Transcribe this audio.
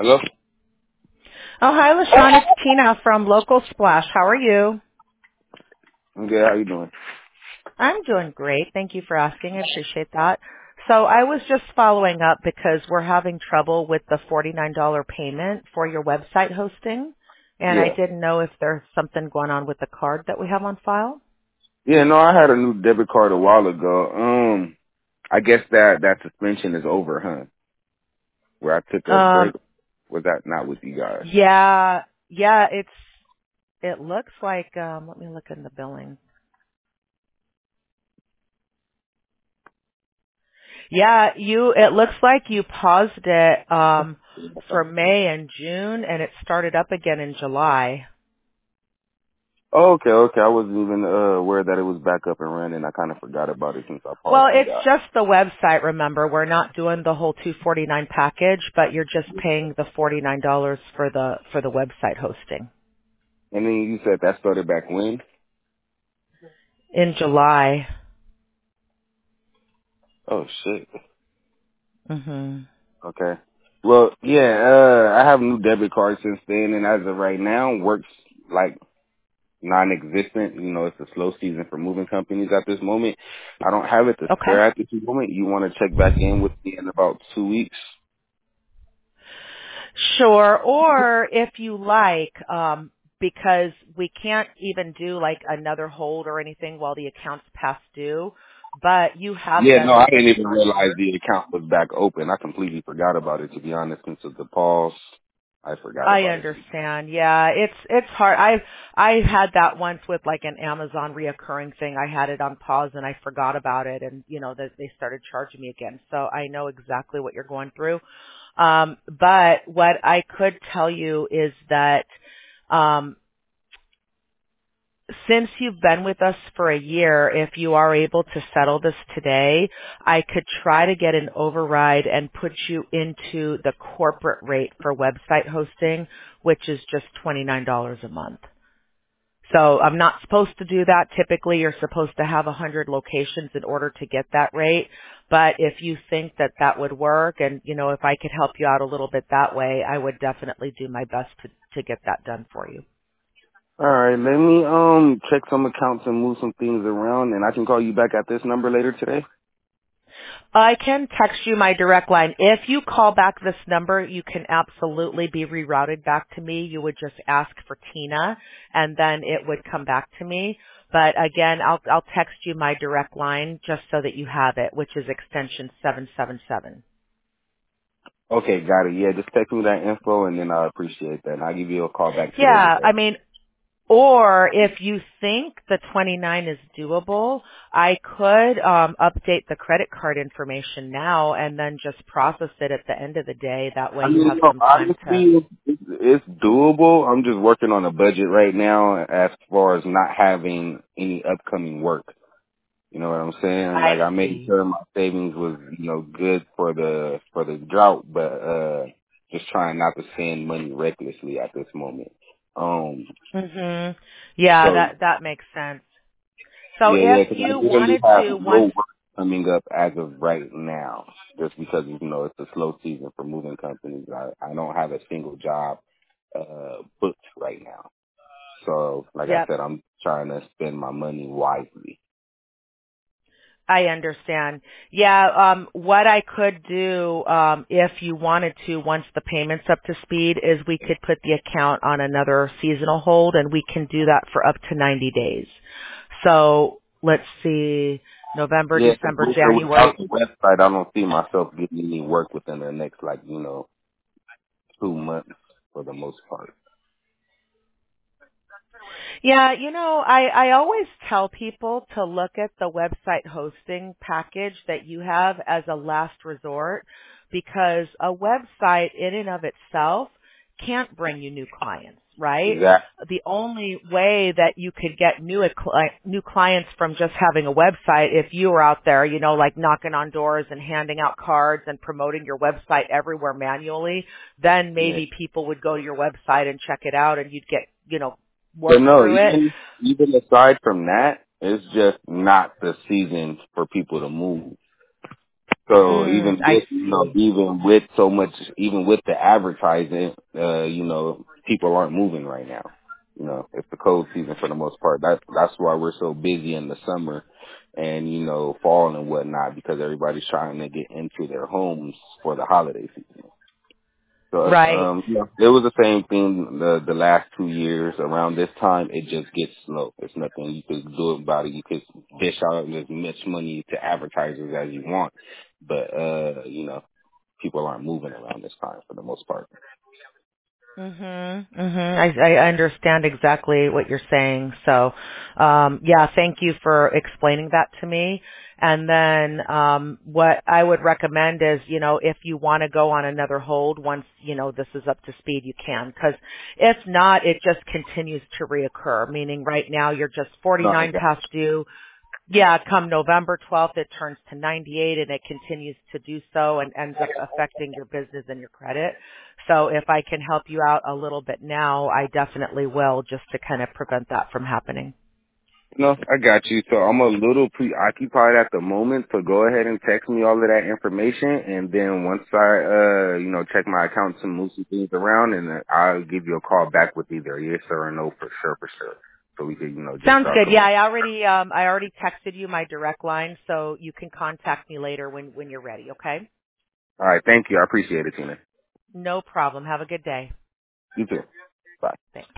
Hello? Oh, hi, LaShawn. It's Tina from Local Splash. How are you? I'm good. How you doing? I'm doing great. Thank you for asking. I appreciate that. So I was just following up because we're having trouble with the $49 payment for your website hosting. And I Yeah. didn't know if there's something going on with the card that we have on file. Yeah, no, I had a new debit card a while ago. I guess that suspension is over, huh? Where I took a break. Um, Was that not with you guys? yeah, it looks like, let me look in the billing. Yeah, it looks like you paused it, for May and June and it started up again in July. Oh, okay. I wasn't even aware that it was back up and running. I kind of forgot about it since I paused Well, you it's guys. just the website, remember. We're not doing the whole 249 package, but you're just paying the $49 for the website hosting And then you said that started back when? in July. Oh, shit. Mhm. Okay. Well, yeah, I have a new debit card since then, and as of right now, works like non-existent. You know, it's a slow season for moving companies at this moment. I don't have it to Okay. spare at this moment. You want to check back in with me in about 2 weeks? Sure. Or if you like, because we can't even do like another hold or anything while the account's past due, but you have Yeah, no, been I with us didn't even for a realize year. the account was back open. I completely forgot about it, to be honest, since of the pause. I forgot I about it. understand. Yeah, it's hard. I had that once with like an Amazon reoccurring thing. I had it on pause and I forgot about it, and that they started charging me again. So I know exactly what you're going through. But what I could tell you is that um, since you've been with us for a year, if you are able to settle this today, I could try to get an override and put you into the corporate rate for website hosting, which is just $29 a month. So I'm not supposed to do that. Typically, you're supposed to have 100 locations in order to get that rate. But if you think that that would work and, if I could help you out a little bit that way, I would definitely do my best to get that done for you. All right, let me check some accounts and move some things around, and I can call you back at this number later today. I can text you my direct line. If you call back this number, you can absolutely be rerouted back to me. You would just ask for Tina, and then it would come back to me. But again, I'll text you my direct line just so that you have it, which is extension 777. Okay, got it. Yeah, just text me that info, and then I appreciate that. And I'll give you a call back today with Yeah, that. I mean, or if you think the 29 is doable, I could update the credit card information now and then just process it at the end of the day. That way I you mean, have no, some time to. honestly, it's doable. I'm just working on a budget right now as far as not having any upcoming work. You know what I'm saying? I Like I made see. sure my savings was, good for the drought, but just trying not to spend money recklessly at this moment. Um, Mhm. Yeah, so that makes sense. So yeah, if because I you literally wanted have to no once work coming up as of right now, just because it's a slow season for moving companies. I don't have a single job booked right now. So, like I Yep, said, I'm trying to spend my money wisely. I understand. Yeah, what I could do, if you wanted to, once the payment's up to speed, is we could put the account on another seasonal hold, and we can do that for up to 90 days. So let's see, November, Yeah, December, without January. the website, I don't see myself getting any work within the next, 2 months for the most part. Yeah, I always tell people to look at the website hosting package that you have as a last resort because a website in and of itself can't bring you new clients, right? Exactly. The only way that you could get new clients from just having a website if you were out there, like knocking on doors and handing out cards and promoting your website everywhere manually, then Yeah. maybe people would go to your website and check it out and you'd get, But work no, through it. even aside from that, it's just not the season for people to move. So even I with, see. even with so much, even with the advertising, people aren't moving right now. It's the cold season for the most part. That's why we're so busy in the summer and, fall and whatnot, because everybody's trying to get into their homes for the holiday season. So, Right. it was the same thing the last 2 years. Around this time, it just gets slow. It's nothing you could do about it. You could dish out as much money to advertisers as you want, but people aren't moving around this time for the most part. Mhm. Mhm. I understand exactly what you're saying. So, yeah, thank you for explaining that to me. And then what I would recommend is, if you want to go on another hold once, this is up to speed, you can. Because if not, it just continues to reoccur, meaning right now you're just No, I 49 got past due. Yeah, come November 12th, it turns to 98 and it continues to do so and ends up affecting your business and your credit. So if I can help you out a little bit now, I definitely will, just to kind of prevent that from happening. No, I got you. So I'm a little preoccupied at the moment. So go ahead and text me all of that information, and then once I, check my account to move some things around, and then I'll give you a call back with either a yes or a no for sure, so we can, just Sounds start good. Yeah, coming. I already texted you my direct line, so you can contact me later when you're ready, okay? All right, thank you. I appreciate it, Tina. No problem. Have a good day. You too. Bye. Thanks.